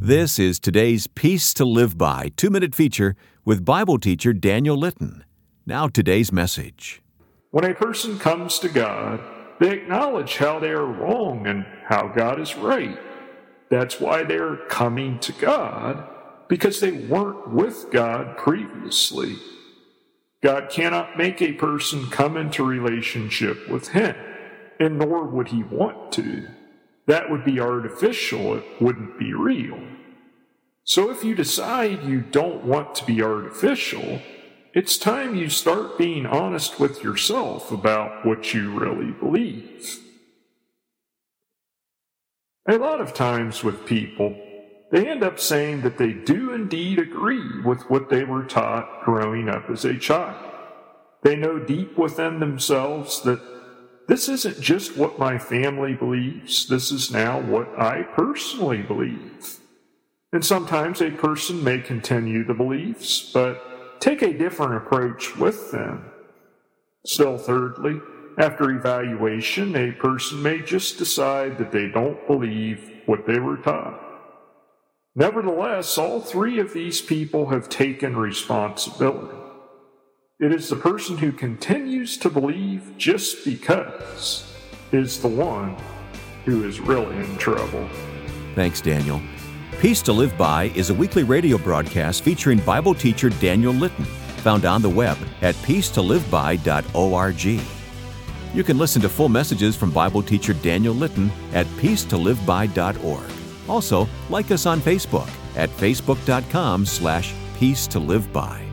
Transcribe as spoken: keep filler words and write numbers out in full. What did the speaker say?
This is today's Peace to Live By two-minute feature with Bible teacher Daniel Litton. Now today's message. When a person comes to God, they acknowledge how they are wrong and how God is right. That's why they're coming to God, because they weren't with God previously. God cannot make a person come into relationship with Him, and nor would He want to. That would be artificial, it wouldn't be real. So if you decide you don't want to be artificial, it's time you start being honest with yourself about what you really believe. A lot of times with people, they end up saying that they do indeed agree with what they were taught growing up as a child. They know deep within themselves that this isn't just what my family believes, this is now what I personally believe. And sometimes a person may continue the beliefs, but take a different approach with them. Still, thirdly, after evaluation, a person may just decide that they don't believe what they were taught. Nevertheless, all three of these people have taken responsibility. It is the person who continues to believe just because is the one who is really in trouble. Thanks, Daniel. Peace to Live By is a weekly radio broadcast featuring Bible teacher Daniel Litton, found on the web at peace to live by dot org. You can listen to full messages from Bible teacher Daniel Litton at peace to live by dot org. Also, like us on Facebook at facebook dot com slash peace to live by.